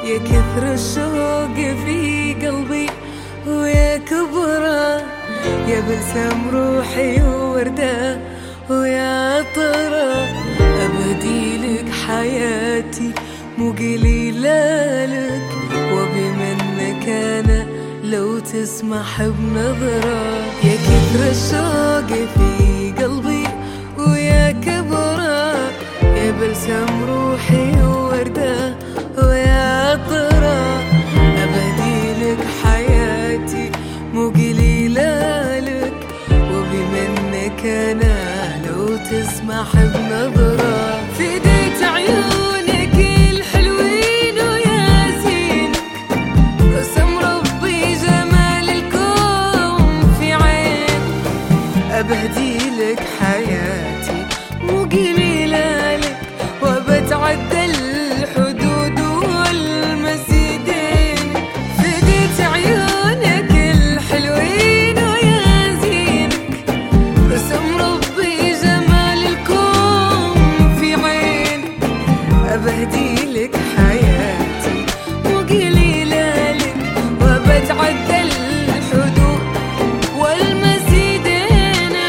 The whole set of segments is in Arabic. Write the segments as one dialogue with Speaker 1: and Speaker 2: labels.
Speaker 1: يا كثر الشوق في قلبي ويا كبره، يا بلسم روحي ووردة ويا عطره، أبدي لك حياتي مو قليلة لك، وبمنك أنا لو تسمح بنظرة. يا كثر الشوق في قلبي ويا كبره، يا بلسم روحي ووردة ويا عطره، أبدي لك حياتي مو قليلة لك، وبمنك أنا لو تسمح بنظرة. فديت عيونك الحلوين ويا زينك، قسم ربي جمال الكون في عين، أبهدي لك حياتي مو قليلة لك، وبتعدى الحدود والمزيدين. فديت عيونك الحلوين ويا زينك، قسم ربي جمال الكون في عين، أبهدي لك حياتي مو قليلة لك، وبتعدى الحدود والمزيدين.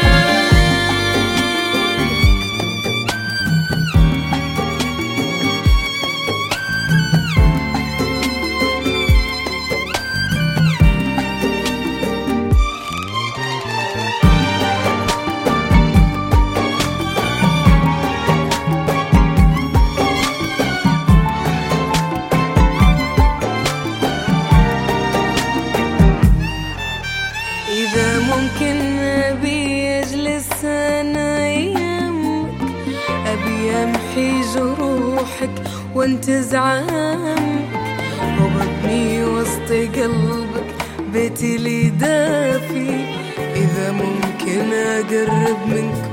Speaker 1: إذا ممكن أبي أجلس أنا يمك، أبي أمحي جروحك وانتز عنك، وببني وسط قلبك بيتي لي دافي. إذا ممكن أقرب منك